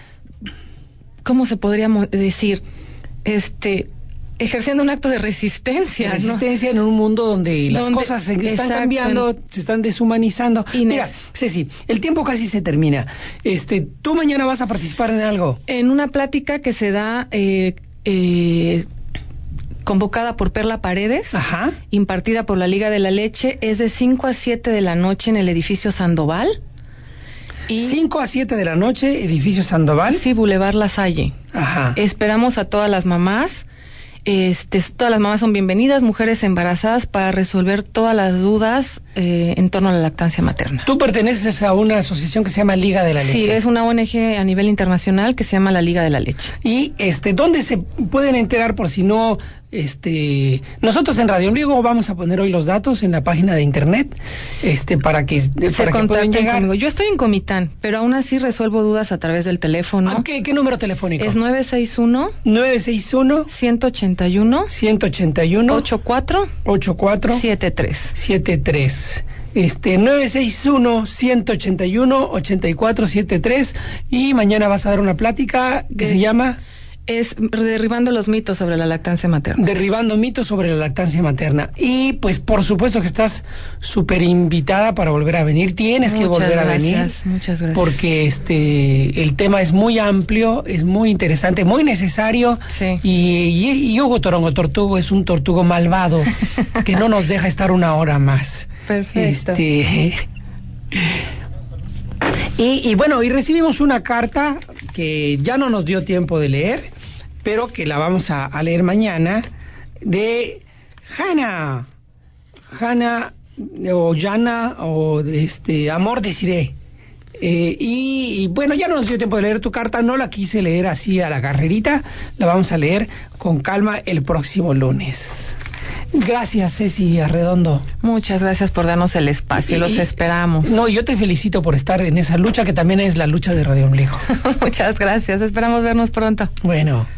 ¿cómo se podría mo- decir? Este, ejerciendo un acto de resistencia. De ¿no? resistencia en un mundo donde las Donde- cosas se están exacto. cambiando, se están deshumanizando. Inés. Mira, Ceci, el tiempo casi se termina. Este, ¿tú mañana vas a participar en algo? En una plática que se da eh, eh, convocada por Perla Paredes, Ajá. impartida por la Liga de la Leche, es de cinco a siete de la noche en el edificio Sandoval. cinco a siete de la noche, edificio Sandoval. Sí, Boulevard La Salle. Ajá. Esperamos a todas las mamás. Este, todas las mamás son bienvenidas, mujeres embarazadas, para resolver todas las dudas eh, en torno a la lactancia materna. Tú perteneces a una asociación que se llama Liga de la Leche. Sí, es una O N G a nivel internacional que se llama la Liga de la Leche. Y este, ¿dónde se pueden enterar por si no? Este, nosotros en Radio Ombligo vamos a poner hoy los datos en la página de internet, este, para que, se para que puedan llegar. Conmigo. Yo estoy en Comitán, pero aún así resuelvo dudas a través del teléfono. ¿A qué, qué número telefónico? Es nueve seis uno, nueve seis uno, ciento ochenta y uno, ciento ochenta y uno, ochenta y cuatro, ochenta y cuatro, setenta y tres. setenta y tres. Este, nueve seis uno, ciento ochenta y uno, ochenta y cuatro, setenta y tres. Y mañana vas a dar una plática que es, se llama... Es Derribando los mitos sobre la lactancia materna. Derribando mitos sobre la lactancia materna. Y pues por supuesto que estás súper invitada para volver a venir. Tienes muchas que volver gracias, a venir. Muchas gracias. Porque este el tema es muy amplio, es muy interesante, muy necesario. Sí. Y, y, y Hugo Torongo Tortugo es un tortugo malvado que no nos deja estar una hora más. Perfecto. Este... Y, y bueno, y recibimos una carta que ya no nos dio tiempo de leer, pero que la vamos a, a leer mañana, de Hanna, Hanna o Yana o de este Amor Desiré. Eh, y, y bueno, ya no nos dio tiempo de leer tu carta, no la quise leer así a la carrerita, la vamos a leer con calma el próximo lunes. Gracias, Ceci Arredondo. Muchas gracias por darnos el espacio, y, los esperamos. No, yo te felicito por estar en esa lucha que también es la lucha de Radio Ombligo. Muchas gracias, esperamos vernos pronto. Bueno.